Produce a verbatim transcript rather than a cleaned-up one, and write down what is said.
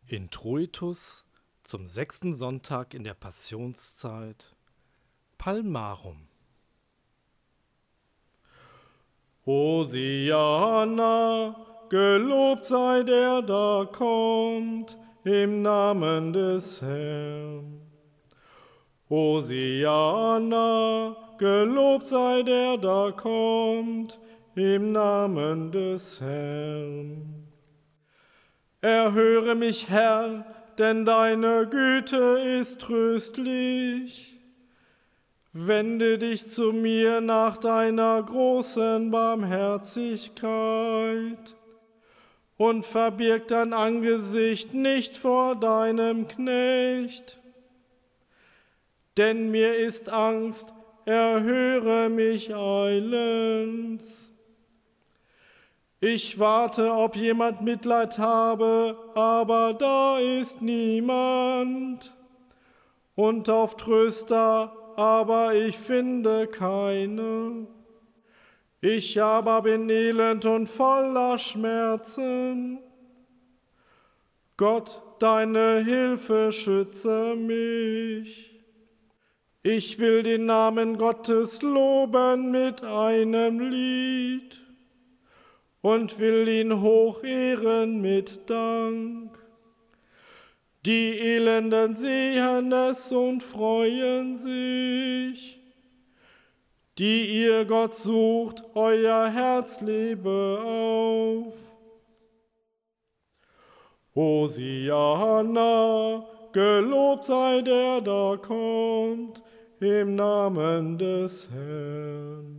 Introitus zum sechsten Sonntag in der Passionszeit, Palmarum. Hosianna, gelobt sei der da kommt, im Namen des Herrn. Hosianna, gelobt sei der da kommt, im Namen des Herrn. Erhöre mich, Herr, denn deine Güte ist tröstlich. Wende dich zu mir nach deiner großen Barmherzigkeit und verbirg dein Angesicht nicht vor deinem Knecht. Denn mir ist Angst, erhöre mich eilends. Ich warte, ob jemand Mitleid habe, aber da ist niemand. Und auf Tröster, aber ich finde keine. Ich aber bin elend und voller Schmerzen. Gott, deine Hilfe schütze mich. Ich will den Namen Gottes loben mit einem Lied und will ihn hochehren mit Dank. Die Elenden sehen es und freuen sich. Die ihr Gott sucht, euer Herz lebe auf. Hosianna, gelobt sei der da kommt, im Namen des Herrn.